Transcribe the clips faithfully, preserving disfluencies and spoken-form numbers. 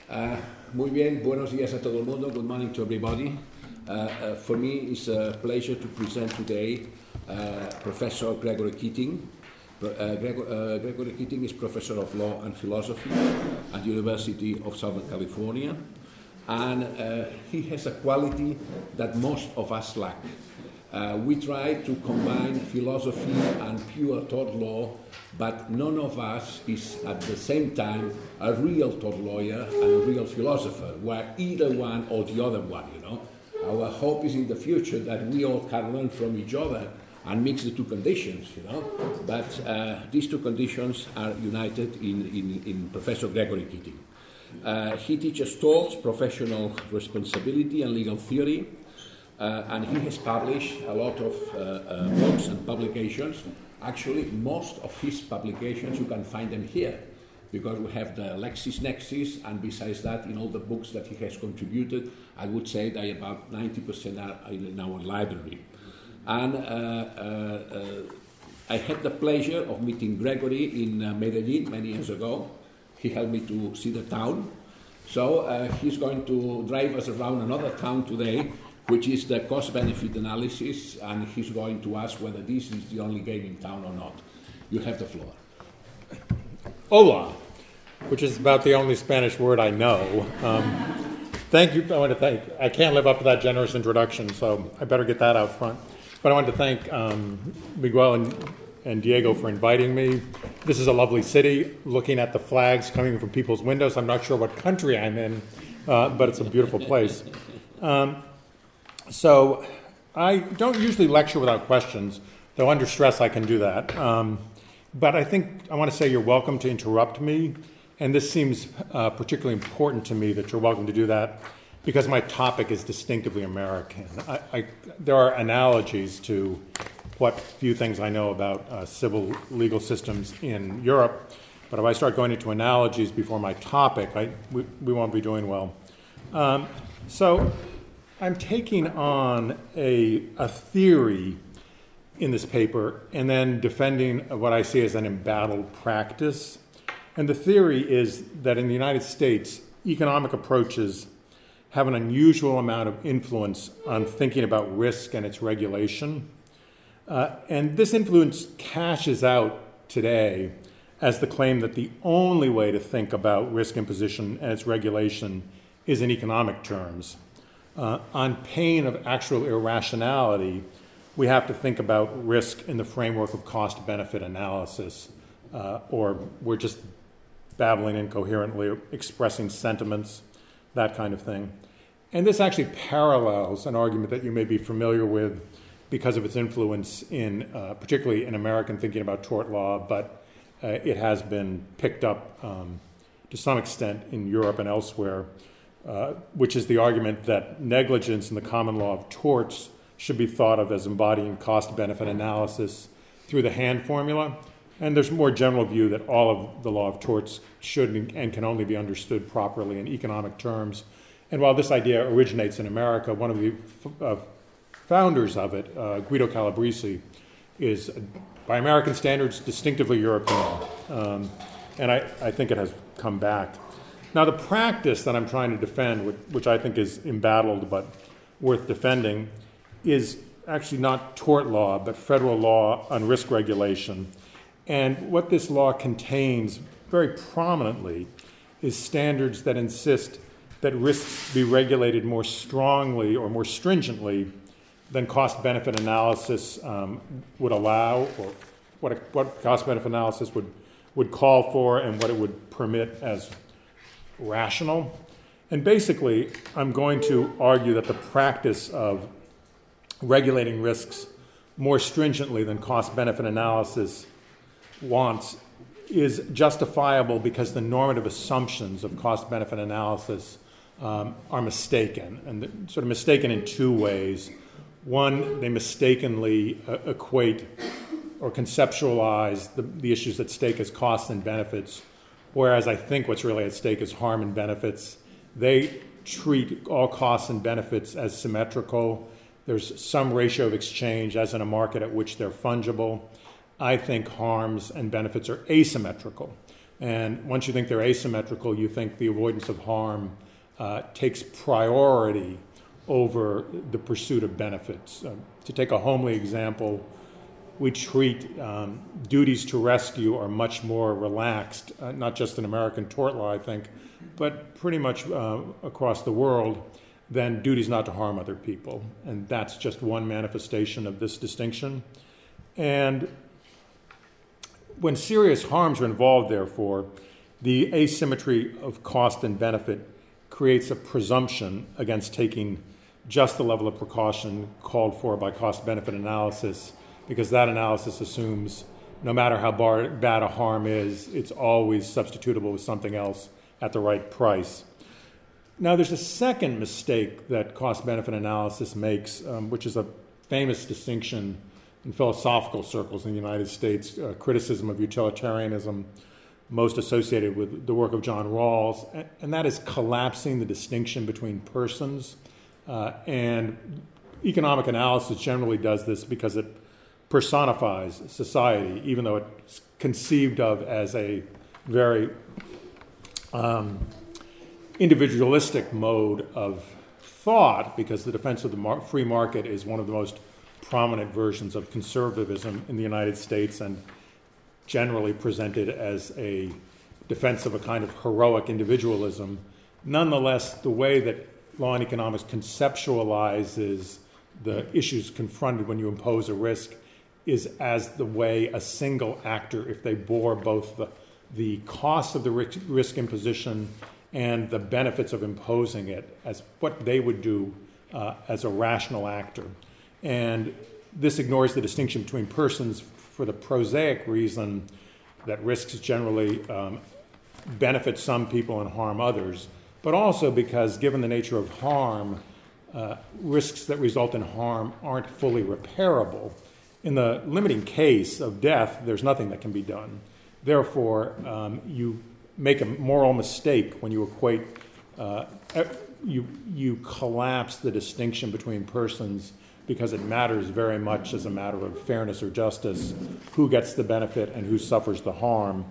Uh, muy bien, buenos días a todo el mundo. Good morning to everybody. Uh, uh, for me, it's a pleasure to present today uh, Professor Gregory Keating. Uh, Gregor, uh, Gregory Keating is Professor of Law and Philosophy at the University of Southern California, and uh, he has a quality that most of us lack. Uh, we try to combine philosophy and pure tort law, but none of us is at the same time a real tort lawyer and a real philosopher. We're either one or the other one, you know. Our hope is in the future that we all can learn from each other and mix the two conditions, you know. But uh, these two conditions are united in, in, in Professor Gregory Keating. Uh, he teaches torts, professional responsibility, and legal theory. Uh, and he has published a lot of uh, uh, books and publications. Actually, most of his publications, you can find them here, because we have the LexisNexis, and besides that, in all the books that he has contributed, I would say that about ninety percent are in our library. And uh, uh, uh, I had the pleasure of meeting Gregory in uh, Medellin many years ago. He helped me to see the town. So uh, he's going to drive us around another town today, which is the cost-benefit analysis, and he's going to ask whether this is the only game in town or not. You have the floor. Hola, which is about the only Spanish word I know. Um, thank you. I want to thank. I can't live up to that generous introduction, so I better get that out front. But I want to thank um, Miguel and, and Diego for inviting me. This is a lovely city. Looking at the flags coming from people's windows, I'm not sure what country I'm in, uh, but it's a beautiful place. Um, So I don't usually lecture without questions, though under stress I can do that. Um, but I think I want to say you're welcome to interrupt me, and this seems uh, particularly important to me that you're welcome to do that because my topic is distinctively American. I, I, there are analogies to what few things I know about uh, civil legal systems in Europe, but if I start going into analogies before my topic, I, we, we won't be doing well. Um, so. I'm taking on a, a theory in this paper and then defending what I see as an embattled practice. And the theory is that in the United States, economic approaches have an unusual amount of influence on thinking about risk and its regulation. Uh, and this influence cashes out today as the claim that the only way to think about risk imposition and its regulation is in economic terms. Uh, on pain of actual irrationality, we have to think about risk in the framework of cost-benefit analysis, uh, or we're just babbling incoherently, expressing sentiments, that kind of thing. And this actually parallels an argument that you may be familiar with because of its influence in, uh, particularly in American thinking about tort law, but uh, it has been picked up um, to some extent in Europe and elsewhere. Uh, which is the argument that negligence in the common law of torts should be thought of as embodying cost-benefit analysis through the Hand formula. And there's a more general view that all of the law of torts should and can only be understood properly in economic terms. And while this idea originates in America, one of the uh, founders of it, uh, Guido Calabresi, is, by American standards, distinctively European. Um, and I, I think it has come back. Now, the practice that I'm trying to defend, which I think is embattled but worth defending, is actually not tort law, but federal law on risk regulation. And what this law contains very prominently is standards that insist that risks be regulated more strongly or more stringently than cost-benefit analysis um, would allow, or what, a, what cost-benefit analysis would, would call for and what it would permit as rational. And basically, I'm going to argue that the practice of regulating risks more stringently than cost-benefit analysis wants is justifiable because the normative assumptions of cost-benefit analysis um, are mistaken, and sort of mistaken in two ways. One, they mistakenly uh, equate or conceptualize the, the issues at stake as costs and benefits, whereas I think what's really at stake is harm and benefits. They treat all costs and benefits as symmetrical. There's some ratio of exchange, as in a market at which they're fungible. I think harms and benefits are asymmetrical. And once you think they're asymmetrical, you think the avoidance of harm uh, takes priority over the pursuit of benefits. Uh, to take a homely example, we treat um, duties to rescue are much more relaxed, uh, not just in American tort law, I think, but pretty much uh, across the world, than duties not to harm other people. And that's just one manifestation of this distinction. And when serious harms are involved, therefore, the asymmetry of cost and benefit creates a presumption against taking just the level of precaution called for by cost-benefit analysis, because that analysis assumes no matter how bar- bad a harm is, it's always substitutable with something else at the right price. Now, there's a second mistake that cost-benefit analysis makes, um, which is a famous distinction in philosophical circles in the United States, uh, criticism of utilitarianism, most associated with the work of John Rawls, and that is collapsing the distinction between persons. Uh, and economic analysis generally does this because it personifies society, even though it's conceived of as a very um, individualistic mode of thought, because the defense of the mar- free market is one of the most prominent versions of conservatism in the United States and generally presented as a defense of a kind of heroic individualism. Nonetheless, the way that law and economics conceptualizes the issues confronted when you impose a risk is as the way a single actor, if they bore both the, the cost of the risk, risk imposition and the benefits of imposing it, as what they would do uh, as a rational actor. And this ignores the distinction between persons for the prosaic reason that risks generally um, benefit some people and harm others, but also because, given the nature of harm, uh, risks that result in harm aren't fully repairable. In the limiting case of death, there's nothing that can be done. Therefore, um, you make a moral mistake when you equate, uh, you, you collapse the distinction between persons, because it matters very much as a matter of fairness or justice who gets the benefit and who suffers the harm.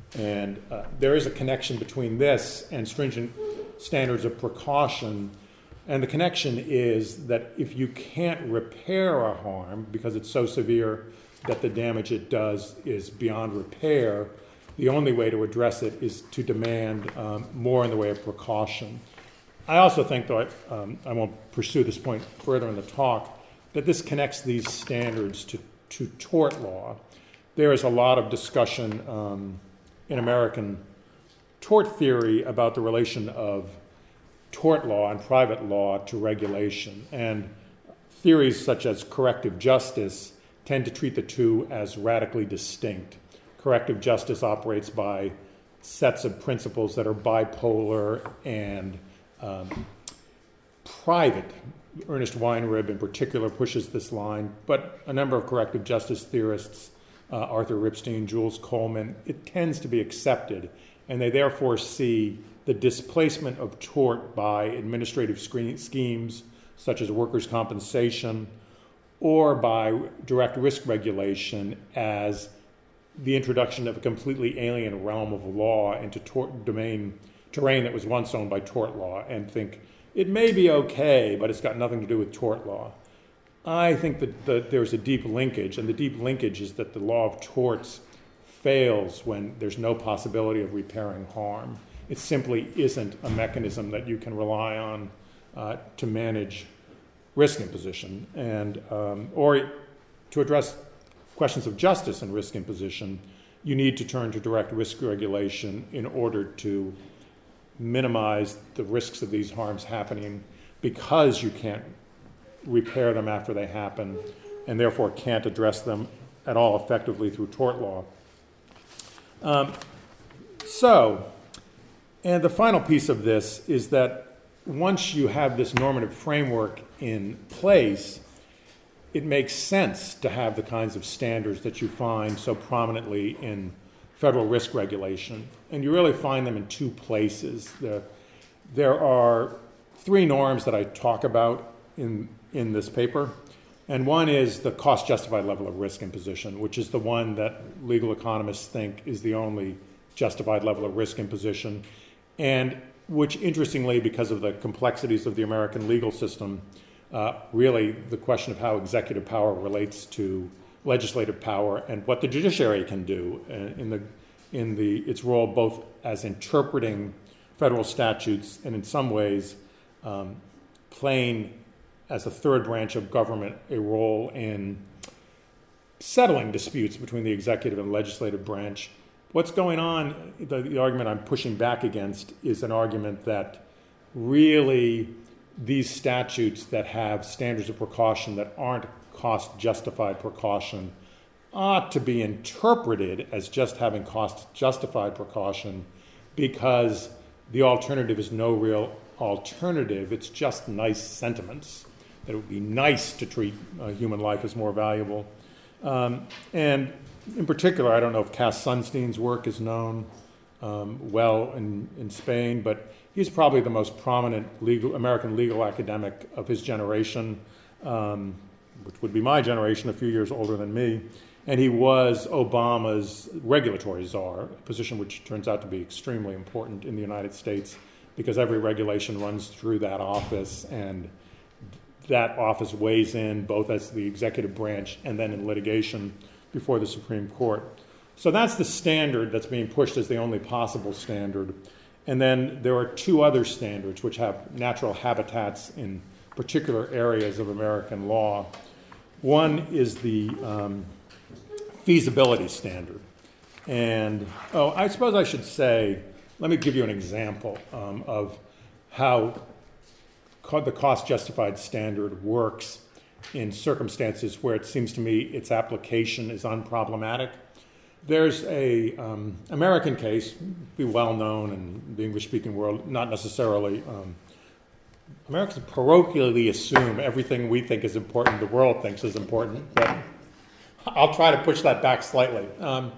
And uh, there is a connection between this and stringent standards of precaution. And the connection is that if you can't repair a harm because it's so severe that the damage it does is beyond repair, the only way to address it is to demand um, more in the way of precaution. I also think, though I, um, I won't pursue this point further in the talk, that this connects these standards to, to tort law. There is a lot of discussion um, in American tort theory about the relation of tort law and private law to regulation. And theories such as corrective justice tend to treat the two as radically distinct. Corrective justice operates by sets of principles that are bipolar and um, private. Ernest Weinrib in particular pushes this line, but a number of corrective justice theorists, uh, Arthur Ripstein, Jules Coleman, it tends to be accepted, and they therefore see the displacement of tort by administrative schemes such as workers' compensation or by direct risk regulation as the introduction of a completely alien realm of law into tort domain, terrain that was once owned by tort law, and think it may be okay, but it's got nothing to do with tort law. I think that the, there's a deep linkage, and the deep linkage is that the law of torts fails when there's no possibility of repairing harm. It simply isn't a mechanism that you can rely on uh, to manage risk imposition, and um, or to address questions of justice and risk imposition. You need to turn to direct risk regulation in order to minimize the risks of these harms happening, because you can't repair them after they happen and therefore can't address them at all effectively through tort law. Um, so, and the final piece of this is that once you have this normative framework in place, it makes sense to have the kinds of standards that you find so prominently in federal risk regulation. And you really find them in two places. The, there are three norms that I talk about in, in this paper. And one is the cost-justified level of risk imposition, which is the one that legal economists think is the only justified level of risk imposition, and which, interestingly, because of the complexities of the American legal system, uh, really the question of how executive power relates to legislative power and what the judiciary can do in the in the its role both as interpreting federal statutes and in some ways um, playing as a third branch of government a role in settling disputes between the executive and legislative branch. What's going on, the, the argument I'm pushing back against is an argument that really these statutes that have standards of precaution that aren't cost-justified precaution ought to be interpreted as just having cost-justified precaution because the alternative is no real alternative. It's just nice sentiments, that it would be nice to treat uh, human life as more valuable. Um, and in particular, I don't know if Cass Sunstein's work is known um, well in, in Spain, but he's probably the most prominent legal, American legal academic of his generation, um, which would be my generation, a few years older than me. And he was Obama's regulatory czar, a position which turns out to be extremely important in the United States because every regulation runs through that office, and that office weighs in both as the executive branch and then in litigation before the Supreme Court. So that's the standard that's being pushed as the only possible standard. And then there are two other standards which have natural habitats in particular areas of American law. One is the um, feasibility standard. And, oh, I suppose I should say, let me give you an example um, of how co- the cost-justified standard works in circumstances where it seems to me its application is unproblematic. There's a um, American case, be well known in the English-speaking world, not necessarily. Um, Americans parochially assume everything we think is important, the world thinks is important, but I'll try to push that back slightly. Um,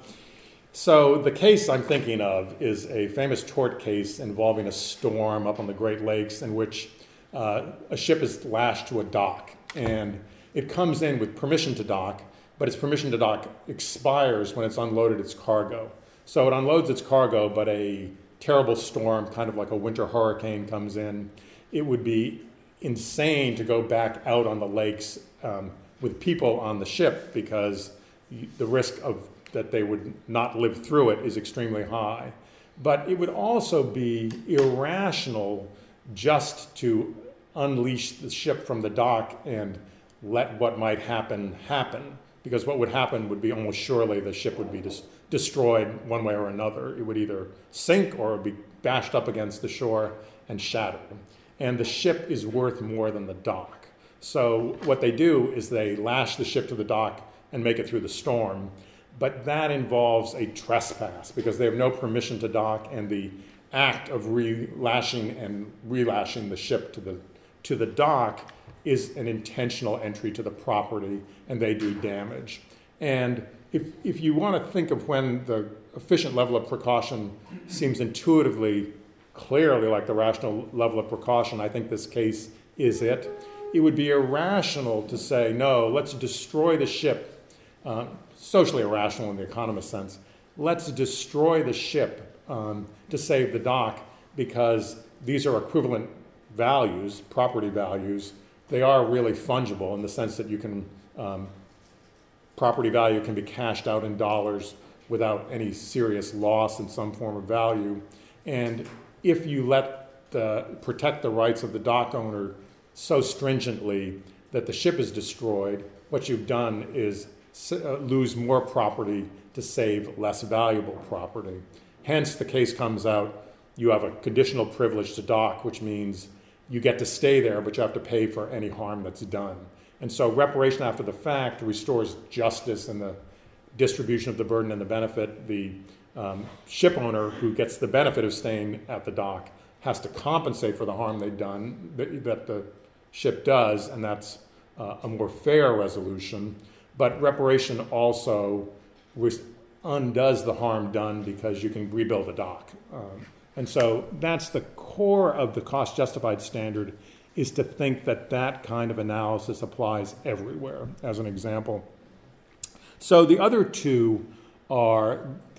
so the case I'm thinking of is a famous tort case involving a storm up on the Great Lakes in which uh, a ship is lashed to a dock, and it comes in with permission to dock, but its permission to dock expires when it's unloaded its cargo. So it unloads its cargo, but a terrible storm, kind of like a winter hurricane, comes in. It would be insane to go back out on the lakes um, with people on the ship because the risk of that they would not live through it is extremely high. But it would also be irrational just to unleash the ship from the dock and let what might happen happen, because what would happen would be almost surely the ship would be dis- destroyed one way or another. It would either sink or be bashed up against the shore and shattered. And the ship is worth more than the dock. So what they do is they lash the ship to the dock and make it through the storm, but that involves a trespass because they have no permission to dock, and the act of re-lashing and relashing the ship to the to the dock is an intentional entry to the property, and they do damage. And if if you want to think of when the efficient level of precaution seems intuitively, clearly like the rational level of precaution, I think this case is it. It would be irrational to say, no, let's destroy the ship, uh, socially irrational in the economist sense, let's destroy the ship um, to save the dock because these are equivalent values, property values. They are really fungible in the sense that you can, um, property value can be cashed out in dollars without any serious loss in some form of value. And if you let the, protect the rights of the dock owner so stringently that the ship is destroyed, what you've done is uh, lose more property to save less valuable property. Hence, the case comes out, you have a conditional privilege to dock, which means you get to stay there, but you have to pay for any harm that's done. And so reparation after the fact restores justice in the distribution of the burden and the benefit. The um, ship owner who gets the benefit of staying at the dock has to compensate for the harm they've done, that, that the ship does, and that's uh, a more fair resolution. But reparation also res- undoes the harm done because you can rebuild a dock. Um, and so that's the core of the cost-justified standard, is to think that that kind of analysis applies everywhere, as an example. So the other two are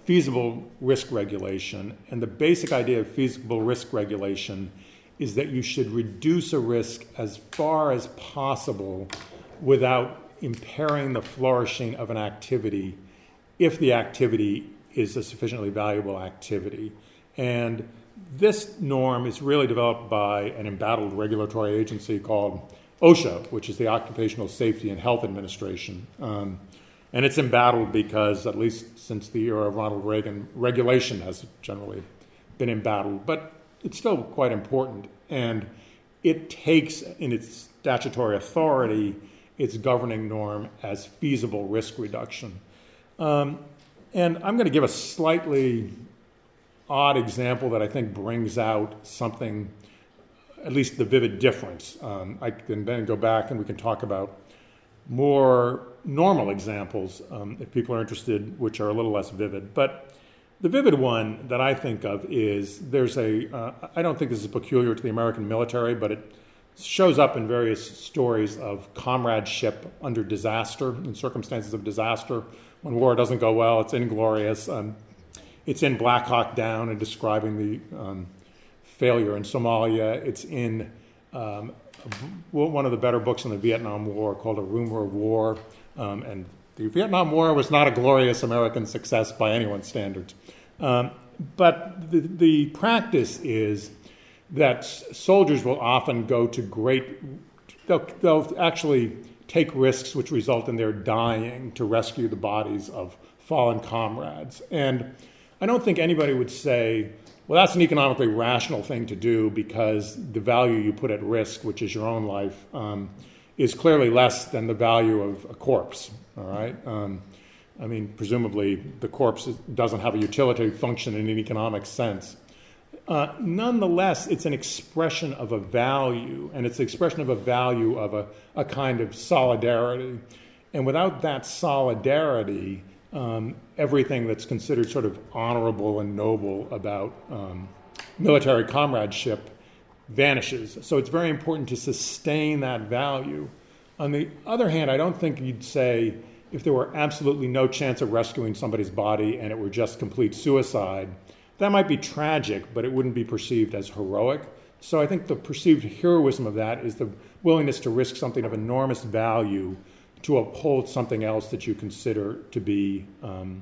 feasible risk regulation. And the basic idea of feasible risk regulation is that you should reduce a risk as far as possible without impairing the flourishing of an activity if the activity is a sufficiently valuable activity. And this norm is really developed by an embattled regulatory agency called OSHA, which is the Occupational Safety and Health Administration. Um, and it's embattled because, at least since the era of Ronald Reagan, regulation has generally been embattled. But it's still quite important. And it takes in its statutory authority its governing norm as feasible risk reduction. Um, and I'm going to give a slightly odd example that I think brings out something, at least the vivid difference. Um, I can then go back and we can talk about more normal examples, um, if people are interested, which are a little less vivid. But the vivid one that I think of is there's a, uh, I don't think this is peculiar to the American military, but it shows up in various stories of comradeship under disaster, in circumstances of disaster. When war doesn't go well, it's inglorious. Um, it's in Black Hawk Down and describing the um, failure in Somalia. It's in um, one of the better books on the Vietnam War called A Rumor of War. Um, and the Vietnam War was not a glorious American success by anyone's standards. Um, but the, the practice is that soldiers will often go to great, they'll, they'll actually take risks which result in their dying to rescue the bodies of fallen comrades. And I don't think anybody would say, well, that's an economically rational thing to do because the value you put at risk, which is your own life, um, is clearly less than the value of a corpse, all right? Um, I mean, presumably the corpse doesn't have a utility function in an economic sense. Uh, nonetheless, it's an expression of a value, and it's the expression of a value of a, a kind of solidarity. And without that solidarity, um, everything that's considered sort of honorable and noble about um, military comradeship vanishes. So it's very important to sustain that value. On the other hand, I don't think you'd say if there were absolutely no chance of rescuing somebody's body and it were just complete suicide, that might be tragic, but it wouldn't be perceived as heroic. So I think the perceived heroism of that is the willingness to risk something of enormous value to uphold something else that you consider to be um,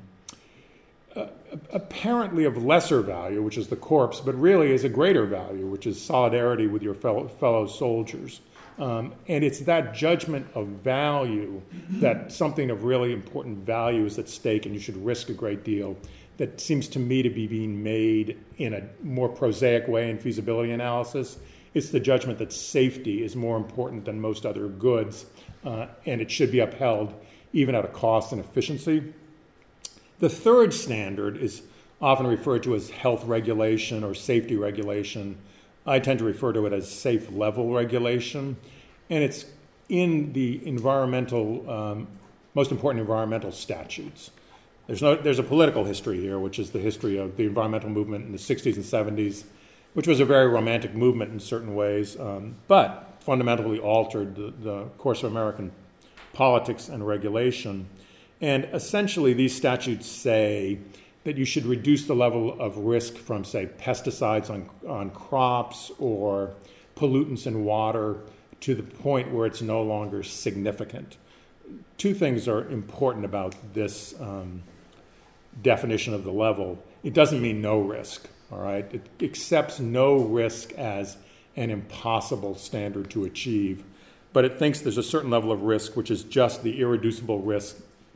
uh, apparently of lesser value, which is the corpse, but really is a greater value, which is solidarity with your fellow, fellow soldiers. Um, and it's that judgment of value, that something of really important value is at stake and you should risk a great deal, that seems to me to be being made in a more prosaic way in feasibility analysis. It's the judgment that safety is more important than most other goods, uh, and it should be upheld even at a cost and efficiency. The third standard is often referred to as health regulation or safety regulation. I tend to refer to it as safe level regulation, and it's in the environmental, um, most important environmental statutes. There's, no, there's a political history here, which is the history of the environmental movement in the sixties and seventies, which was a very romantic movement in certain ways, um, but fundamentally altered the, the course of American politics and regulation. And essentially, these statutes say that you should reduce the level of risk from, say, pesticides on, on crops or pollutants in water to the point where it's no longer significant. Two things are important about this um, definition of the level. It doesn't mean no risk, all right? It accepts no risk as an impossible standard to achieve, but it thinks there's a certain level of risk, which is just the irreducible risk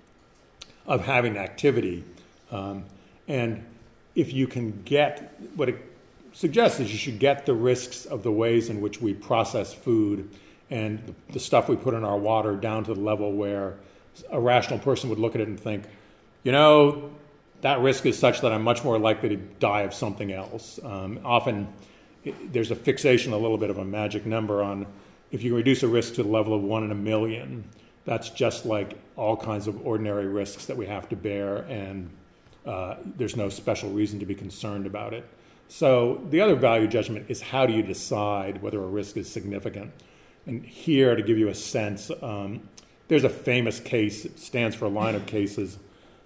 of having activity. Um, and if you can get, what it suggests is you should get the risks of the ways in which we process food and the, the stuff we put in our water down to the level where a rational person would look at it and think, you know, that risk is such that I'm much more likely to die of something else. Um, often it, there's a fixation, a little bit of a magic number on if you reduce a risk to the level of one in a million, that's just like all kinds of ordinary risks that we have to bear, and uh, there's no special reason to be concerned about it. So the other value judgment is how do you decide whether a risk is significant? And here, to give you a sense, um, there's a famous case, it stands for a line of cases,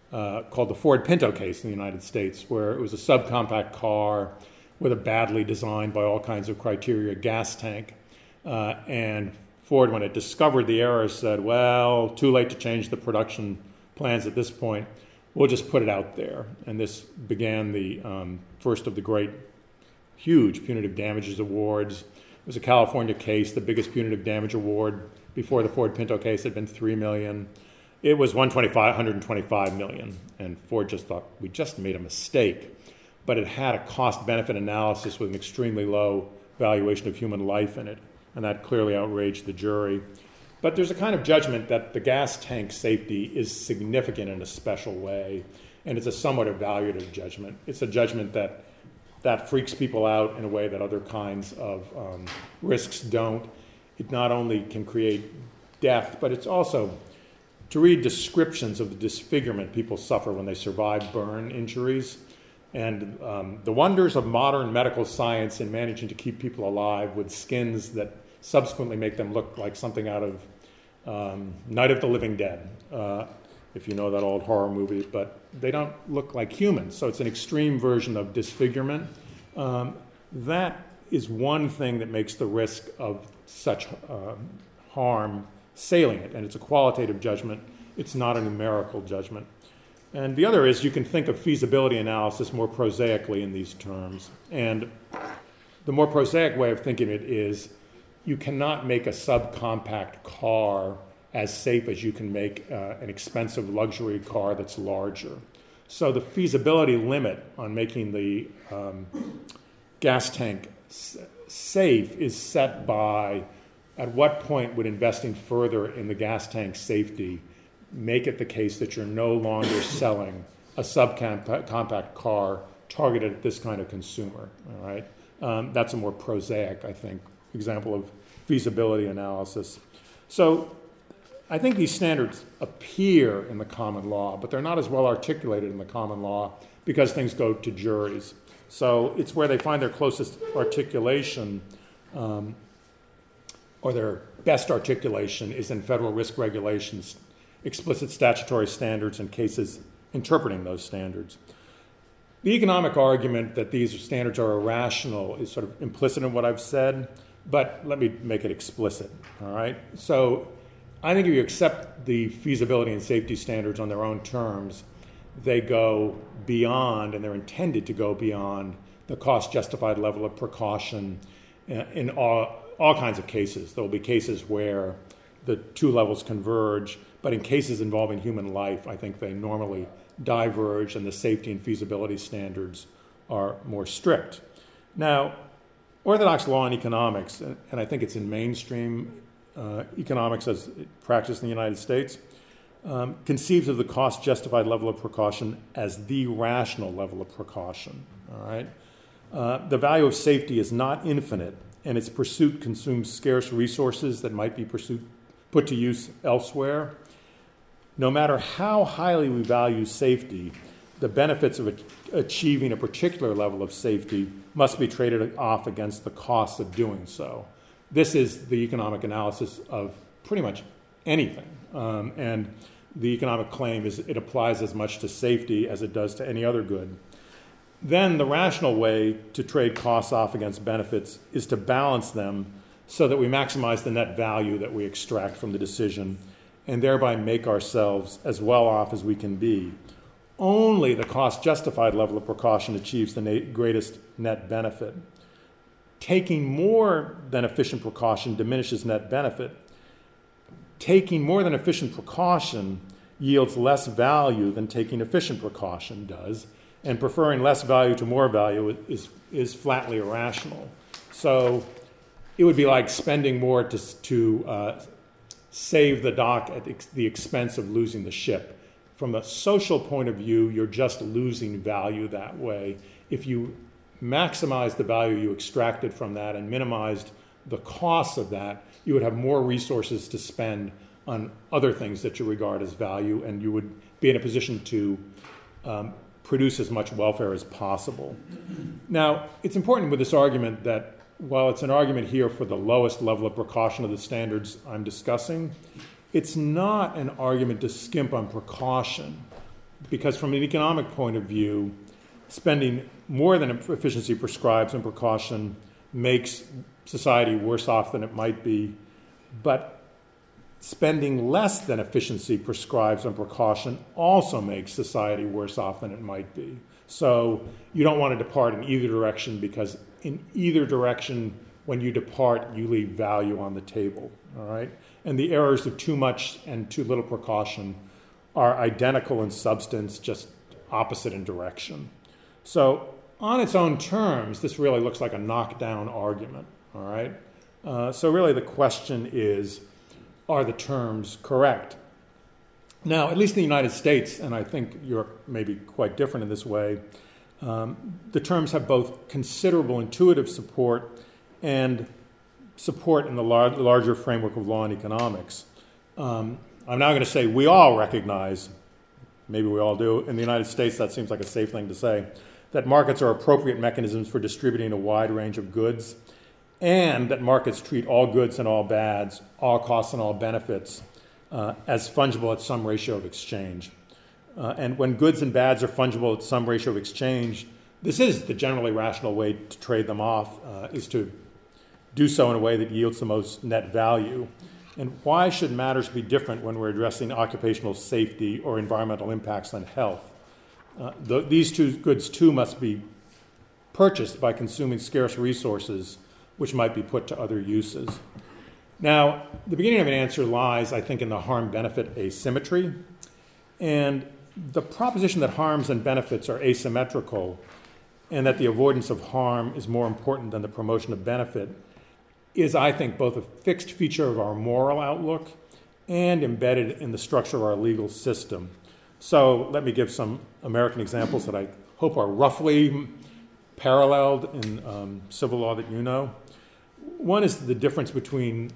uh, called the Ford Pinto case in the United States, where it was a subcompact car with a badly designed, by all kinds of criteria, gas tank. Uh, and Ford, when it discovered the error, said, well, too late to change the production plans at this point. We'll just put it out there. And this began the um, first of the great, huge punitive damages awards. It was a California case. The biggest punitive damage award before the Ford Pinto case had been three million dollars. It was one hundred twenty-five million dollars. And Ford just thought, we just made a mistake. But it had a cost-benefit analysis with an extremely low valuation of human life in it. And that clearly outraged the jury. But there's a kind of judgment that the gas tank safety is significant in a special way, and it's a somewhat evaluative judgment. It's a judgment that that freaks people out in a way that other kinds of um, risks don't. It not only can create death, but it's also, to read descriptions of the disfigurement people suffer when they survive burn injuries, and um, the wonders of modern medical science in managing to keep people alive with skins that subsequently make them look like something out of um, Night of the Living Dead, uh, if you know that old horror movie, but they don't look like humans, so it's an extreme version of disfigurement. Um, that is one thing that makes the risk of such uh, harm salient, and it's a qualitative judgment. It's not a numerical judgment. And the other is you can think of feasibility analysis more prosaically in these terms. And the more prosaic way of thinking it is you cannot make a subcompact car as safe as you can make uh, an expensive luxury car that's larger. So the feasibility limit on making the um, gas tank s- safe is set by at what point would investing further in the gas tank safety make it the case that you're no longer selling a subcompact car targeted at this kind of consumer, all right? Um, that's a more prosaic, I think, example of feasibility analysis. So I think these standards appear in the common law, but they're not as well articulated in the common law because things go to juries. So it's where they find their closest articulation um, or their best articulation is in federal risk regulations, explicit statutory standards, and cases interpreting those standards. The economic argument that these standards are irrational is sort of implicit in what I've said, but let me make it explicit, all right? So I think if you accept the feasibility and safety standards on their own terms, they go beyond, and they're intended to go beyond, the cost-justified level of precaution in all, all kinds of cases. There will be cases where the two levels converge, but in cases involving human life, I think they normally diverge and the safety and feasibility standards are more strict. Now, orthodox law and economics, and I think it's in mainstream uh, economics as practiced in the United States, um, conceives of the cost-justified level of precaution as the rational level of precaution, all right? Uh, the value of safety is not infinite, and its pursuit consumes scarce resources that might be pursued, put to use elsewhere. No matter how highly we value safety, the benefits of a- achieving a particular level of safety must be traded off against the costs of doing so. This is the economic analysis of pretty much anything. Um, and the economic claim is it applies as much to safety as it does to any other good. Then the rational way to trade costs off against benefits is to balance them so that we maximize the net value that we extract from the decision and thereby make ourselves as well off as we can be. Only the cost-justified level of precaution achieves the na- greatest net benefit. Taking more than efficient precaution diminishes net benefit. Taking more than efficient precaution yields less value than taking efficient precaution does, and preferring less value to more value is, is flatly irrational. So it would be like spending more to, to uh, save the dock at the expense of losing the ship. From a social point of view, you're just losing value that way. If you maximized the value you extracted from that and minimized the costs of that, you would have more resources to spend on other things that you regard as value, and you would be in a position to um, produce as much welfare as possible. Now, it's important with this argument that while it's an argument here for the lowest level of precaution of the standards I'm discussing, it's not an argument to skimp on precaution. because from an economic point of view, spending more than efficiency prescribes and precaution makes society worse off than it might be, but spending less than efficiency prescribes and precaution also makes society worse off than it might be. So you don't want to depart in either direction, because in either direction, when you depart, you leave value on the table, all right? And the errors of too much and too little precaution are identical in substance, just opposite in direction. So on its own terms, this really looks like a knockdown argument, all right? Uh, so really the question is, are the terms correct? Now, at least in the United States, and I think Europe may be quite different in this way, um, the terms have both considerable intuitive support and support in the lar- larger framework of law and economics. Um, I'm now going to say we all recognize, maybe we all do, in the United States that seems like a safe thing to say, that markets are appropriate mechanisms for distributing a wide range of goods, and that markets treat all goods and all bads, all costs and all benefits, uh, as fungible at some ratio of exchange. Uh, and when goods and bads are fungible at some ratio of exchange, this is the generally rational way to trade them off, uh, is to do so in a way that yields the most net value. And why should matters be different when we're addressing occupational safety or environmental impacts on health? Uh, the, these two goods, too, must be purchased by consuming scarce resources, which might be put to other uses. Now, the beginning of an answer lies, I think, in the harm-benefit asymmetry. And the proposition that harms and benefits are asymmetrical and that the avoidance of harm is more important than the promotion of benefit is, I think, both a fixed feature of our moral outlook and embedded in the structure of our legal system. So let me give some American examples that I hope are roughly paralleled in um, civil law that you know. One is the difference between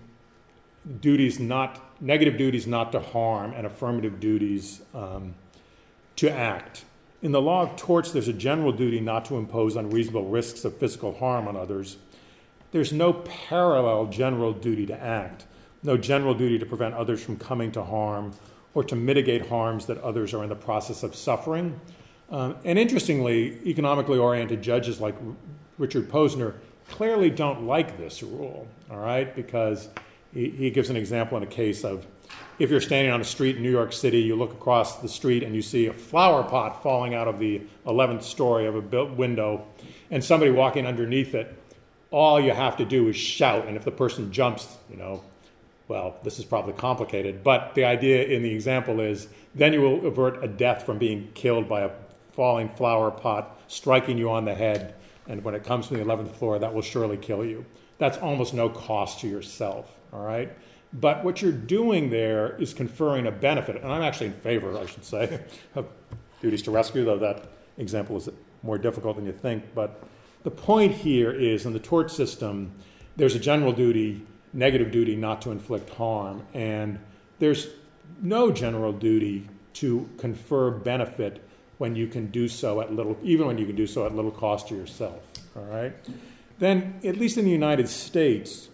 duties not, negative duties not to harm and affirmative duties um, to act. In the law of torts, there's a general duty not to impose unreasonable risks of physical harm on others. There's no parallel general duty to act, no general duty to prevent others from coming to harm or to mitigate harms that others are in the process of suffering. Um, and interestingly, economically oriented judges like Richard Posner clearly don't like this rule, all right? Because he, he gives an example in a case of, if you're standing on a street in New York City, you look across the street and you see a flower pot falling out of the eleventh story of a built window and somebody walking underneath it, all you have to do is shout. And if the person jumps, you know, well, this is probably complicated, but the idea in the example is then you will avert a death from being killed by a falling flower pot striking you on the head. And when it comes from the eleventh floor, that will surely kill you. That's almost no cost to yourself, all right? But what you're doing there is conferring a benefit, and I'm actually in favor, I should say, of duties to rescue, though that example is more difficult than you think. But the point here is, in the tort system, there's a general duty, negative duty not to inflict harm, and there's no general duty to confer benefit when you can do so at little, even when you can do so at little cost to yourself, all right? Then, at least in the United States,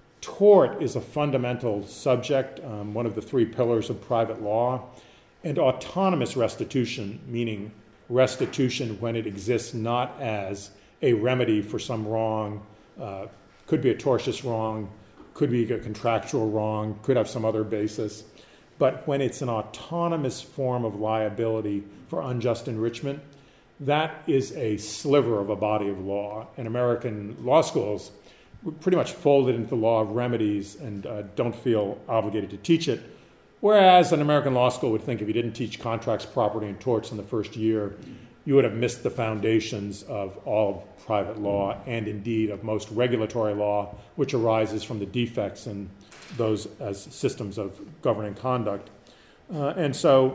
tort is a fundamental subject, um, one of the three pillars of private law, and autonomous restitution, meaning restitution when it exists not as a remedy for some wrong, uh, could be a tortious wrong, could be a contractual wrong, could have some other basis, but when it's an autonomous form of liability for unjust enrichment, that is a sliver of a body of law. And American law schools pretty much fold it into the law of remedies and uh, don't feel obligated to teach it. Whereas an American law school would think if you didn't teach contracts, property, and torts in the first year, you would have missed the foundations of all of private law and indeed of most regulatory law, which arises from the defects in those as systems of governing conduct. Uh, and so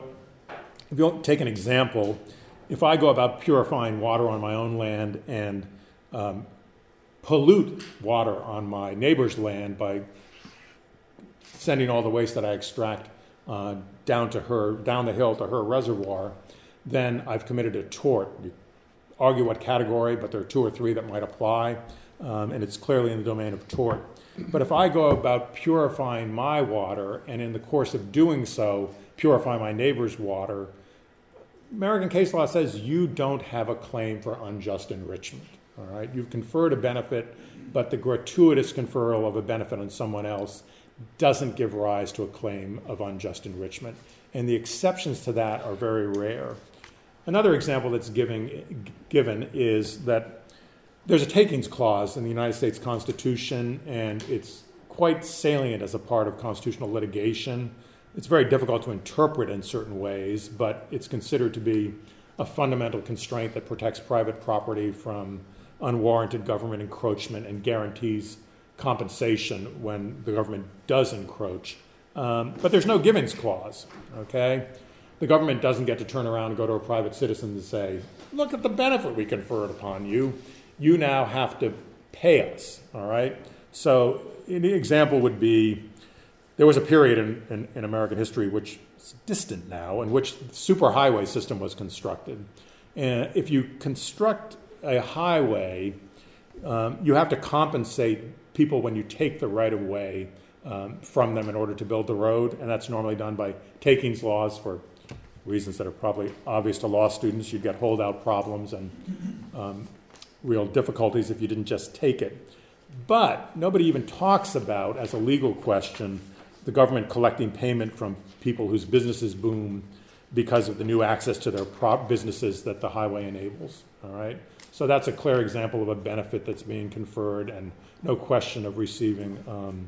if you'll take an example, if I go about purifying water on my own land and um, pollute water on my neighbor's land by sending all the waste that I extract uh, down to her, down the hill to her reservoir, then I've committed a tort. You argue what category, but there are two or three that might apply, um, and it's clearly in the domain of tort. But if I go about purifying my water, and in the course of doing so, purify my neighbor's water, American case law says you don't have a claim for unjust enrichment. All right, you've conferred a benefit, but the gratuitous conferral of a benefit on someone else doesn't give rise to a claim of unjust enrichment, and the exceptions to that are very rare. Another example that's giving, given is that there's a takings clause in the United States Constitution, and it's quite salient as a part of constitutional litigation. It's very difficult to interpret in certain ways, but it's considered to be a fundamental constraint that protects private property from unwarranted government encroachment and guarantees compensation when the government does encroach. Um, but there's no givens clause, okay? The government doesn't get to turn around and go to a private citizen and say, look at the benefit we conferred upon you. You now have to pay us, all right? So an example would be, there was a period in, in, in American history, which is distant now, in which the superhighway system was constructed. And if you construct a highway, um, you have to compensate people when you take the right-of-way um, from them in order to build the road, and that's normally done by takings laws for reasons that are probably obvious to law students. You'd get holdout problems and um, real difficulties if you didn't just take it. But nobody even talks about, as a legal question, the government collecting payment from people whose businesses boom because of the new access to their prop businesses that the highway enables, all right? So that's a clear example of a benefit that's being conferred and no question of receiving um,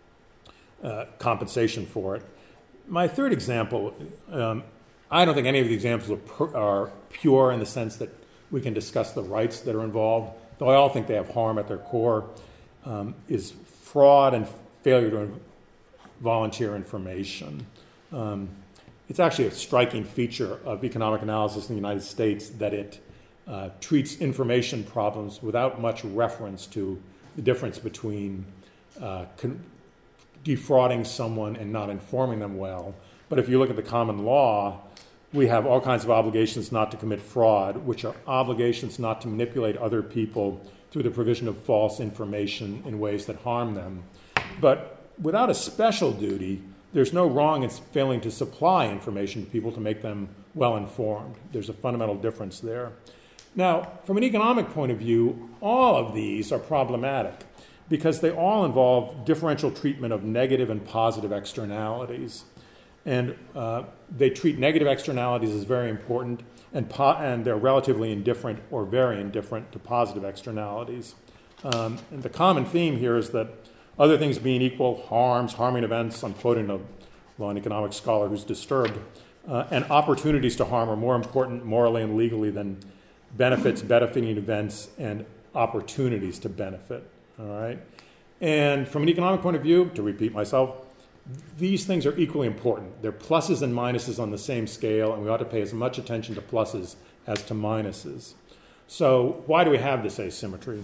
uh, compensation for it. My third example, um, I don't think any of the examples are, per, are pure in the sense that we can discuss the rights that are involved, though I all think they have harm at their core, um, is fraud and failure to volunteer information. Um, it's actually a striking feature of economic analysis in the United States that it uh, treats information problems without much reference to the difference between uh, con- defrauding someone and not informing them well. But if you look at the common law, we have all kinds of obligations not to commit fraud, which are obligations not to manipulate other people through the provision of false information in ways that harm them. But without a special duty, there's no wrong in failing to supply information to people to make them well-informed. There's a fundamental difference there. Now, from an economic point of view, all of these are problematic because they all involve differential treatment of negative and positive externalities. And uh, they treat negative externalities as very important, and, po- and they're relatively indifferent or very indifferent to positive externalities. Um, and the common theme here is that other things being equal, harms, harming events, I'm quoting a law and economics scholar who's disturbed, uh, and opportunities to harm are more important morally and legally than benefits, benefiting events, and opportunities to benefit, all right? And from an economic point of view, to repeat myself, these things are equally important. They're pluses and minuses on the same scale, and we ought to pay as much attention to pluses as to minuses. So why do we have this asymmetry?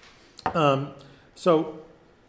Um, so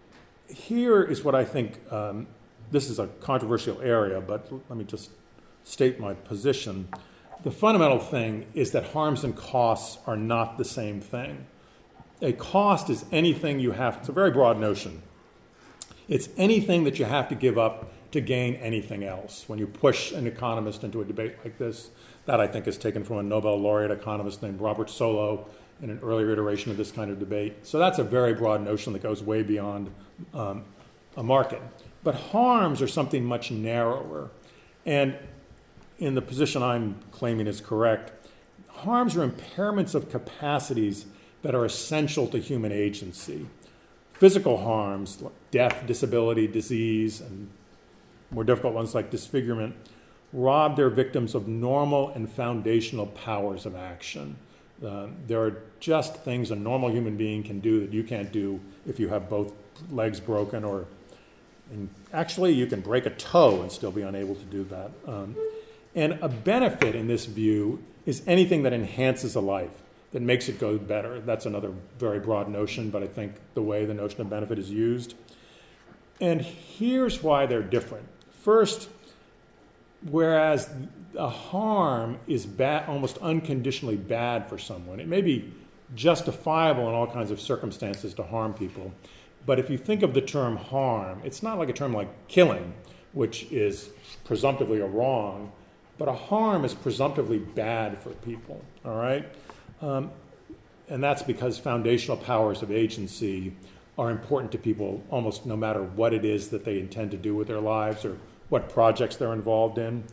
here is what I think, um, this is a controversial area, but let me just state my position. The fundamental thing is that harms and costs are not the same thing. A cost is anything you have, it's a very broad notion. It's anything that you have to give up to gain anything else. When you push an economist into a debate like this, that I think is taken from a Nobel laureate economist named Robert Solow in an earlier iteration of this kind of debate. So that's a very broad notion that goes way beyond um, a market. But harms are something much narrower. And in the position I'm claiming is correct, harms are impairments of capacities that are essential to human agency. Physical harms, like death, disability, disease, and more difficult ones like disfigurement, rob their victims of normal and foundational powers of action. Uh, there are just things a normal human being can do that you can't do if you have both legs broken, or and actually you can break a toe and still be unable to do that. Um, and a benefit in this view is anything that enhances a life, that makes it go better. That's another very broad notion, but I think the way the notion of benefit is used. And here's why they're different. First, whereas a harm is bad, almost unconditionally bad for someone, it may be justifiable in all kinds of circumstances to harm people. But if you think of the term harm, it's not like a term like killing, which is presumptively a wrong, but a harm is presumptively bad for people, all right? Um, and that's because foundational powers of agency are important to people almost no matter what it is that they intend to do with their lives or what projects they're involved in.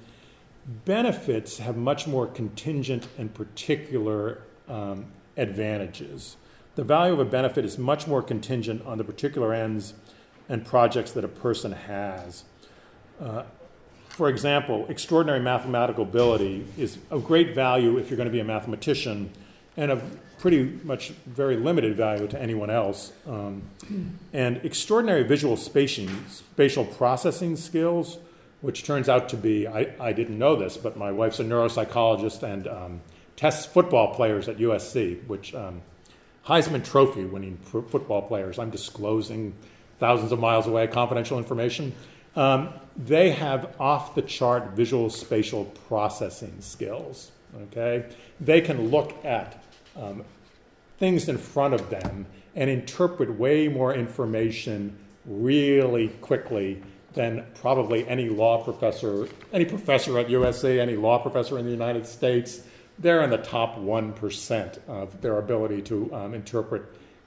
Benefits have much more contingent and particular um, advantages. The value of a benefit is much more contingent on the particular ends and projects that a person has. Uh, for example, extraordinary mathematical ability is of great value if you're going to be a mathematician, and of pretty much very limited value to anyone else. Um, and extraordinary visual spatial, spatial processing skills, which turns out to be, I, I didn't know this, but my wife's a neuropsychologist and um, tests football players at U S C, which um, Heisman Trophy winning f- football players. I'm disclosing thousands of miles away confidential information. Um, they have off-the-chart visual spatial processing skills, okay? They can look at um, things in front of them and interpret way more information really quickly than probably any law professor, any professor at U S C, any law professor in the United States. They're in the top one percent of their ability to um, interpret,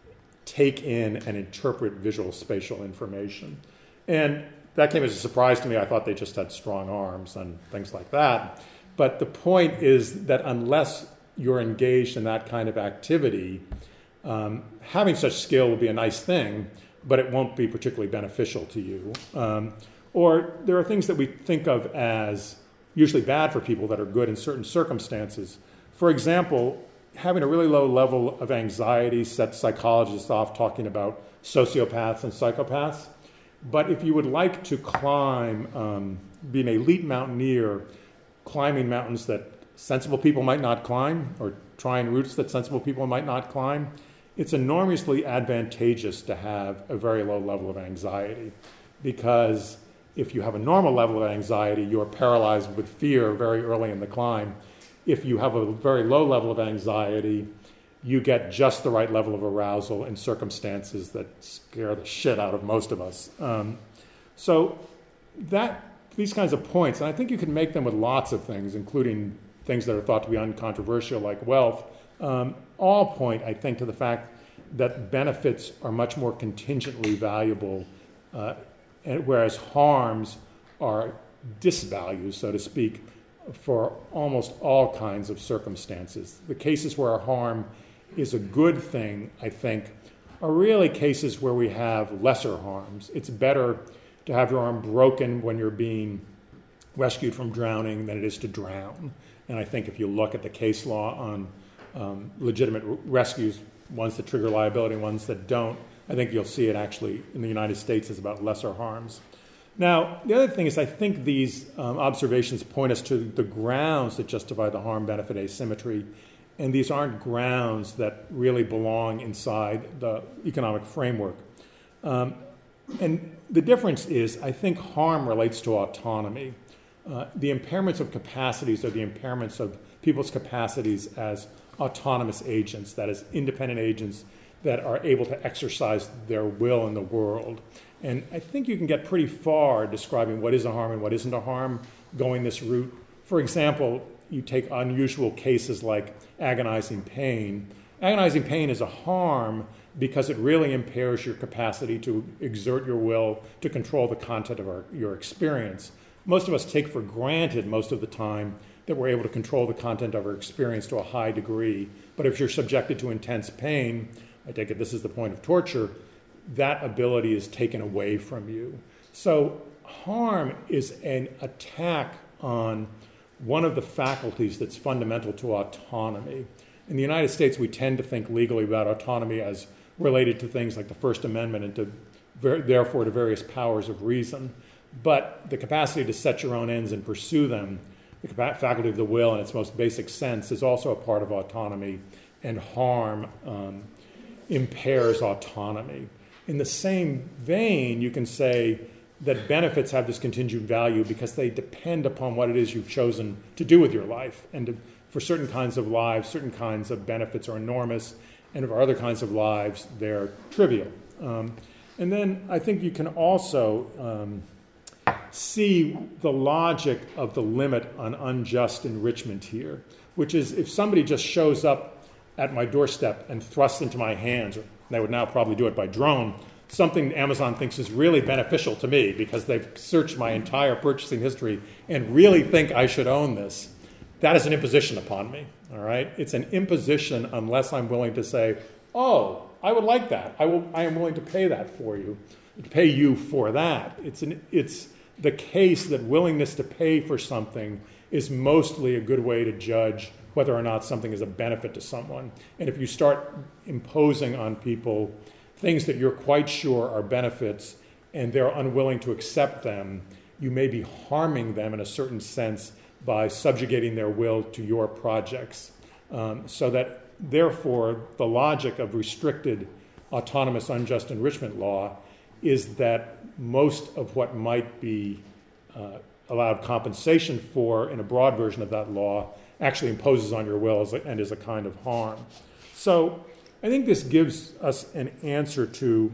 take in and interpret visual spatial information. And that came as a surprise to me. I thought they just had strong arms and things like that. But the point is that unless you're engaged in that kind of activity, um, having such skill will be a nice thing, but it won't be particularly beneficial to you. Um, or there are things that we think of as usually bad for people that are good in certain circumstances. For example, having a really low level of anxiety sets psychologists off talking about sociopaths and psychopaths. But if you would like to climb, um, be an elite mountaineer, climbing mountains that sensible people might not climb, or trying routes that sensible people might not climb, it's enormously advantageous to have a very low level of anxiety, because if you have a normal level of anxiety, you're paralyzed with fear very early in the climb. If you have a very low level of anxiety, you get just the right level of arousal in circumstances that scare the shit out of most of us. Um, so that these kinds of points, and I think you can make them with lots of things, including things that are thought to be uncontroversial like wealth, um, all point, I think, to the fact that benefits are much more contingently valuable, uh, and whereas harms are disvalued, so to speak, for almost all kinds of circumstances. The cases where a harm is a good thing, I think, are really cases where we have lesser harms. It's better to have your arm broken when you're being rescued from drowning than it is to drown. And I think if you look at the case law on um, legitimate r- rescues, ones that trigger liability, ones that don't, I think you'll see it actually in the United States is about lesser harms. Now, the other thing is I think these um, observations point us to the grounds that justify the harm-benefit asymmetry, and these aren't grounds that really belong inside the economic framework. Um, and the difference is, I think harm relates to autonomy. Uh, the impairments of capacities are the impairments of people's capacities as autonomous agents, that is, independent agents that are able to exercise their will in the world. And I think you can get pretty far describing what is a harm and what isn't a harm going this route. For example, you take unusual cases like agonizing pain. Agonizing pain is a harm because it really impairs your capacity to exert your will to control the content of our, your experience. Most of us take for granted most of the time that we're able to control the content of our experience to a high degree. But if you're subjected to intense pain, I take it this is the point of torture, that ability is taken away from you. So harm is an attack on one of the faculties that's fundamental to autonomy. In the United States, we tend to think legally about autonomy as related to things like the First Amendment and to, therefore to various powers of reason. But the capacity to set your own ends and pursue them, the faculty of the will in its most basic sense, is also a part of autonomy, and harm um, impairs autonomy. In the same vein, you can say that benefits have this contingent value because they depend upon what it is you've chosen to do with your life. And to, for certain kinds of lives, certain kinds of benefits are enormous, and for other kinds of lives, they're trivial. Um, and then I think you can also um, see the logic of the limit on unjust enrichment here, which is if somebody just shows up at my doorstep and thrusts into my hands, or they would now probably do it by drone, something Amazon thinks is really beneficial to me because they've searched my entire purchasing history and really think I should own this, that is an imposition upon me, all right? It's an imposition unless I'm willing to say, oh, I would like that. I will. I am willing to pay that for you, to pay you for that. It's an. It's the case that willingness to pay for something is mostly a good way to judge whether or not something is a benefit to someone. And if you start imposing on people things that you're quite sure are benefits and they're unwilling to accept them, you may be harming them in a certain sense by subjugating their will to your projects. Um, so that, therefore, the logic of restricted autonomous unjust enrichment law is that most of what might be uh, allowed compensation for in a broad version of that law actually imposes on your will as a, and is a kind of harm. So I think this gives us an answer to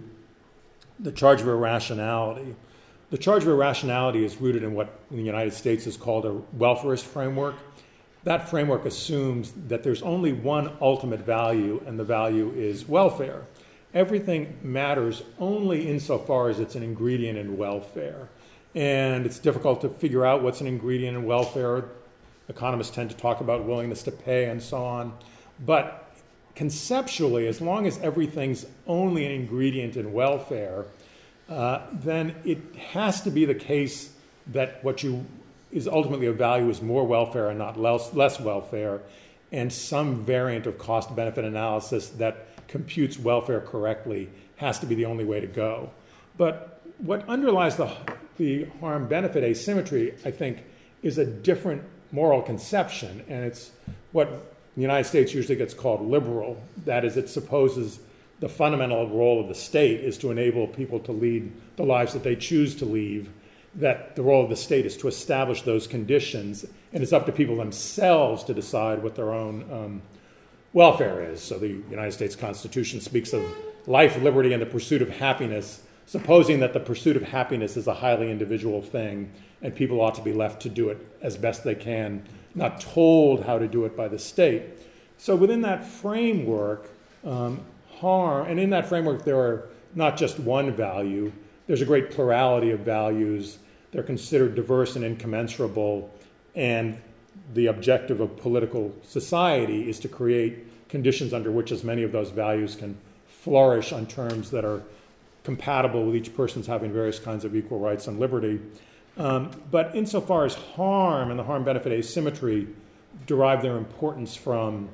the charge of irrationality. The charge of irrationality is rooted in what in the United States is called a welfarist framework. That framework assumes that there's only one ultimate value, and the value is welfare. Everything matters only insofar as it's an ingredient in welfare. And it's difficult to figure out what's an ingredient in welfare. Economists tend to talk about willingness to pay and so on. But conceptually, as long as everything's only an ingredient in welfare, uh, then it has to be the case that what you is ultimately of value is more welfare and not less, less welfare, and some variant of cost-benefit analysis that computes welfare correctly has to be the only way to go. But what underlies the, the harm-benefit asymmetry, I think, is a different moral conception, and it's what the United States usually gets called liberal. That is, it supposes the fundamental role of the state is to enable people to lead the lives that they choose to lead, that the role of the state is to establish those conditions, and it's up to people themselves to decide what their own um, welfare is. So the United States Constitution speaks of life, liberty, and the pursuit of happiness, supposing that the pursuit of happiness is a highly individual thing, and people ought to be left to do it as best they can, not told how to do it by the state. So within that framework, um, harm, and in that framework there are not just one value, there's a great plurality of values. They're considered diverse and incommensurable, and the objective of political society is to create conditions under which as many of those values can flourish on terms that are compatible with each person's having various kinds of equal rights and liberty. Um, but insofar as harm and the harm-benefit asymmetry derive their importance from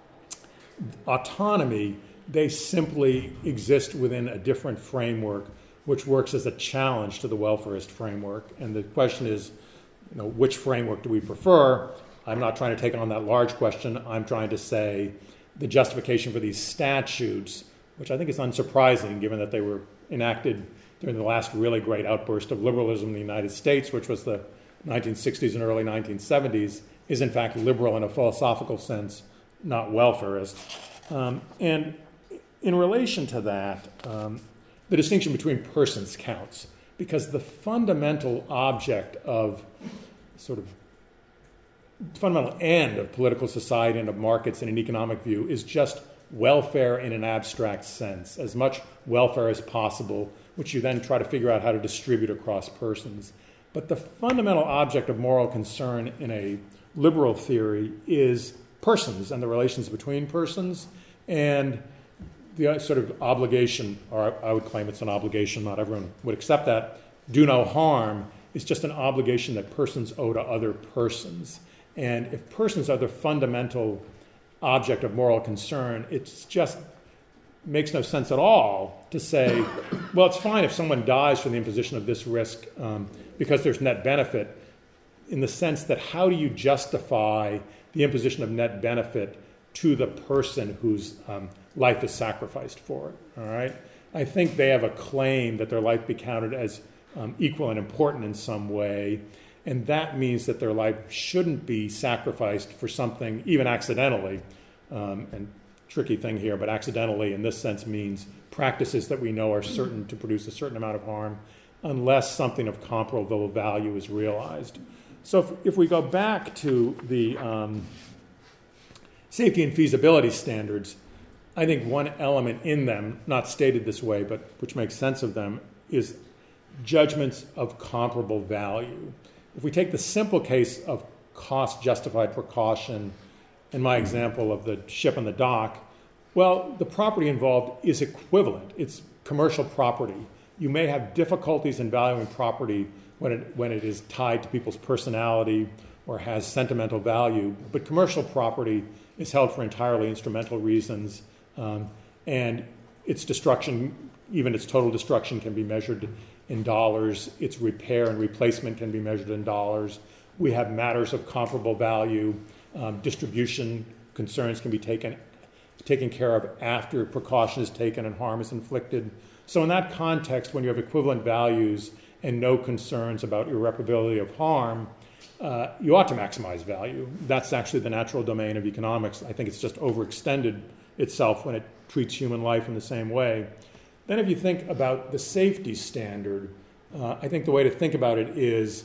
autonomy, they simply exist within a different framework which works as a challenge to the welfarist framework. And the question is, you know, which framework do we prefer? I'm not trying to take on that large question. I'm trying to say the justification for these statutes, which I think is unsurprising given that they were enacted during the last really great outburst of liberalism in the United States, which was the nineteen sixties and early nineteen seventies, is in fact liberal in a philosophical sense, not welfarist. Um, and in relation to that, um, the distinction between persons counts, because the fundamental object of sort of fundamental end of political society and of markets in an economic view is just welfare in an abstract sense, as much welfare as possible, which you then try to figure out how to distribute across persons. But the fundamental object of moral concern in a liberal theory is persons and the relations between persons, and the sort of obligation, or I would claim it's an obligation, not everyone would accept that, do no harm, is just an obligation that persons owe to other persons. And if persons are the fundamental object of moral concern, it just makes no sense at all to say, well, it's fine if someone dies from the imposition of this risk um, because there's net benefit, in the sense that how do you justify the imposition of net benefit to the person whose um, life is sacrificed for it, all right? I think they have a claim that their life be counted as um, equal and important in some way, and that means that their life shouldn't be sacrificed for something, even accidentally, um, and tricky thing here, but accidentally in this sense means practices that we know are certain to produce a certain amount of harm. unless something of comparable value is realized. So if, if we go back to the um, safety and feasibility standards, I think one element in them, not stated this way, but which makes sense of them, is judgments of comparable value. If we take the simple case of cost-justified precaution, in my example of the ship on the dock, well, the property involved is equivalent. It's commercial property. You may have difficulties in valuing property when it, when it is tied to people's personality or has sentimental value, but commercial property is held for entirely instrumental reasons, um, and its destruction, even its total destruction, can be measured in dollars. Its repair and replacement can be measured in dollars. We have matters of comparable value. Um, distribution concerns can be taken, taken care of after precaution is taken and harm is inflicted. So in that context, when you have equivalent values and no concerns about irreparability of harm, uh, you ought to maximize value. That's actually the natural domain of economics. I think it's just overextended itself when it treats human life in the same way. Then if you think about the safety standard, uh, I think the way to think about it is,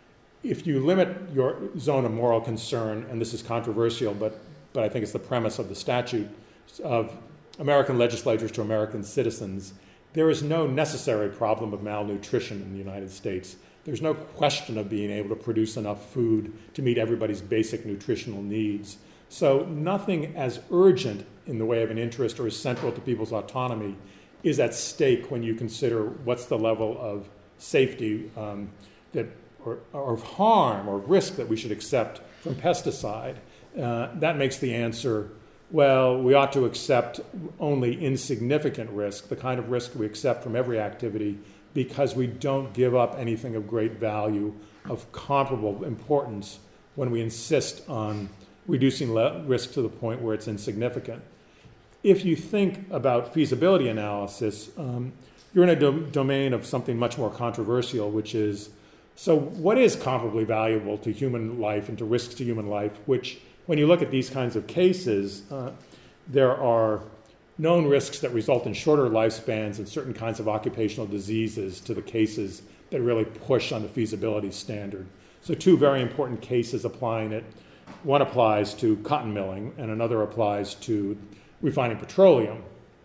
if you limit your zone of moral concern, and this is controversial, but, but I think it's the premise of the statute, of American legislators to American citizens, there is no necessary problem of malnutrition in the United States. There's no question of being able to produce enough food to meet everybody's basic nutritional needs. So nothing as urgent in the way of an interest or as central to people's autonomy is at stake when you consider what's the level of safety um, that Or, or of harm or risk that we should accept from pesticide. Uh, that makes the answer, well, we ought to accept only insignificant risk, the kind of risk we accept from every activity, because we don't give up anything of great value, of comparable importance, when we insist on reducing le- risk to the point where it's insignificant. If you think about feasibility analysis, um, you're in a do- domain of something much more controversial, which is, so what is comparably valuable to human life and to risks to human life, which, when you look at these kinds of cases, uh, there are known risks that result in shorter lifespans and certain kinds of occupational diseases to the cases that really push on the feasibility standard. So two very important cases applying it. One applies to cotton milling and another applies to refining petroleum.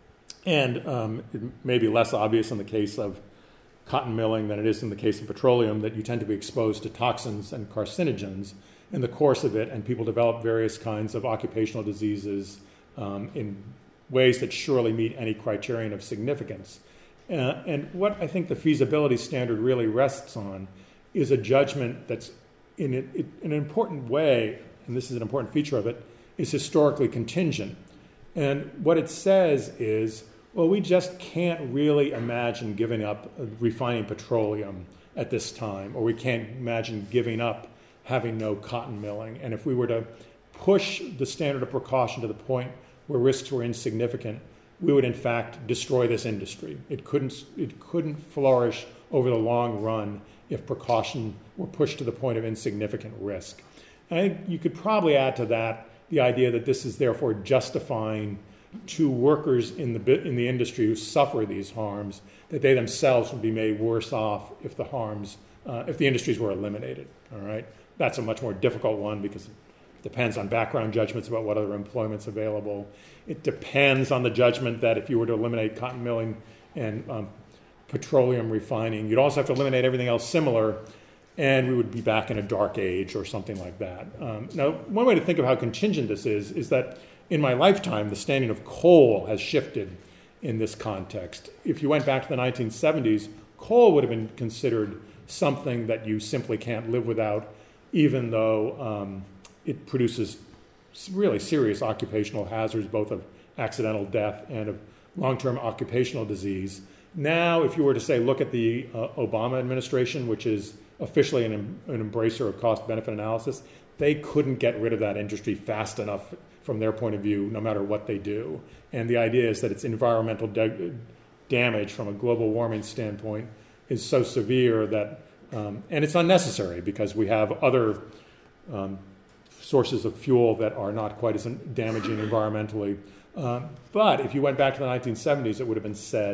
And um, it may be less obvious in the case of cotton milling than it is in the case of petroleum, that you tend to be exposed to toxins and carcinogens in the course of it, and people develop various kinds of occupational diseases um, in ways that surely meet any criterion of significance. Uh, and what I think the feasibility standard really rests on is a judgment that's, in, it, it, in an important way, and this is an important feature of it, is historically contingent. And what it says is, well, we just can't really imagine giving up refining petroleum at this time, or we can't imagine giving up having no cotton milling. And if we were to push the standard of precaution to the point where risks were insignificant, we would in fact destroy this industry. It couldn't, it couldn't flourish over the long run if precaution were pushed to the point of insignificant risk. And I think you could probably add to that the idea that this is therefore justifying to workers in the in the industry who suffer these harms, that they themselves would be made worse off if the harms, uh, if the industries were eliminated. All right, that's a much more difficult one because it depends on background judgments about what other employment's available. It depends on the judgment that if you were to eliminate cotton milling and um, petroleum refining, you'd also have to eliminate everything else similar, and we would be back in a dark age or something like that. Um, now, one way to think of how contingent this is is that in my lifetime, the standing of coal has shifted in this context. If you went back to the nineteen seventies, coal would have been considered something that you simply can't live without, even though um, it produces really serious occupational hazards, both of accidental death and of long-term occupational disease. Now, if you were to say, look at the uh, Obama administration, which is officially an, an embracer of cost-benefit analysis, they couldn't get rid of that industry fast enough from their point of view, no matter what they do. And the idea is that its environmental de- damage from a global warming standpoint is so severe that, um, and it's unnecessary because we have other um, sources of fuel that are not quite as damaging environmentally. Uh, but if you went back to the nineteen seventies, it would have been said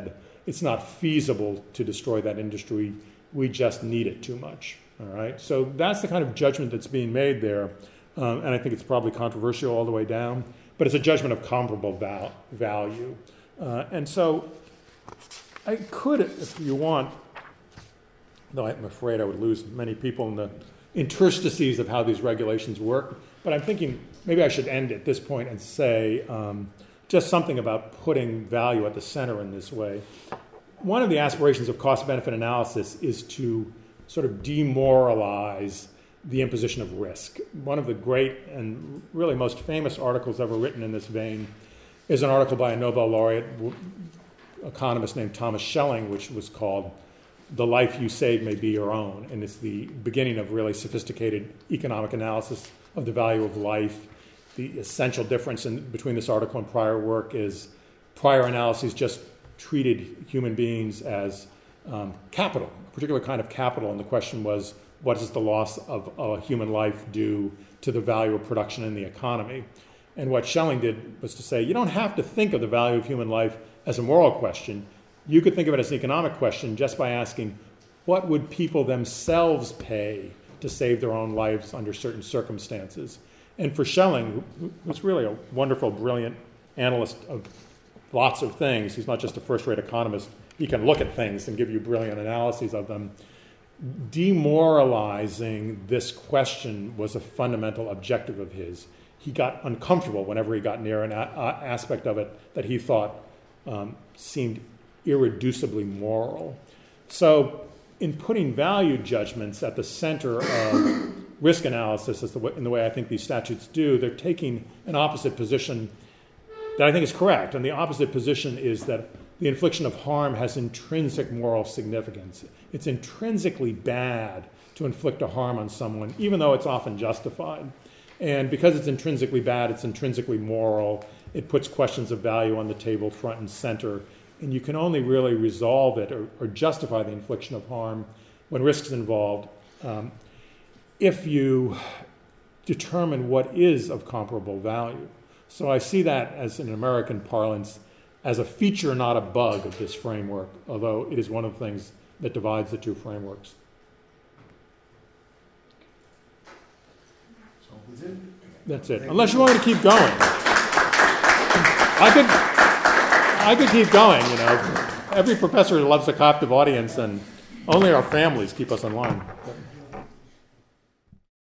it's not feasible to destroy that industry. We just need it too much. All right. So that's the kind of judgment that's being made there, um, and I think it's probably controversial all the way down. But it's a judgment of comparable val- value, uh, and so I could, if you want, though I'm afraid I would lose many people in the interstices of how these regulations work. But I'm thinking maybe I should end at this point and say um, just something about putting value at the center in this way. One of the aspirations of cost-benefit analysis is to sort of demoralize the imposition of risk. One of the great and really most famous articles ever written in this vein is an article by a Nobel laureate economist named Thomas Schelling, which was called "The Life You Save May Be Your Own," and it's the beginning of really sophisticated economic analysis of the value of life. The essential difference in, between this article and prior work is prior analyses just treated human beings as um, capital, a particular kind of capital, and the question was, what does the loss of a human life do to the value of production in the economy? And what Schelling did was to say, you don't have to think of the value of human life as a moral question. You could think of it as an economic question just by asking, what would people themselves pay to save their own lives under certain circumstances? And for Schelling, who's really a wonderful, brilliant analyst of lots of things, he's not just a first-rate economist, he can look at things and give you brilliant analyses of them. Demoralizing this question was a fundamental objective of his. He got uncomfortable whenever he got near an a- aspect of it that he thought um, seemed irreducibly moral. So in putting value judgments at the center of risk analysis, as the way, in the way I think these statutes do, they're taking an opposite position that I think is correct. And the opposite position is that the infliction of harm has intrinsic moral significance. It's intrinsically bad to inflict a harm on someone, even though it's often justified. And because it's intrinsically bad, it's intrinsically moral. It puts questions of value on the table front and center. And you can only really resolve it or, or justify the infliction of harm when risk is involved um, if you determine what is of comparable value. So I see that as, in American parlance, as a feature, not a bug of this framework, although it is one of the things that divides the two frameworks. So that's it? That's it. Unless you want me to keep going. I could, I could keep going, you know. Every professor loves a captive audience, and only our families keep us in line.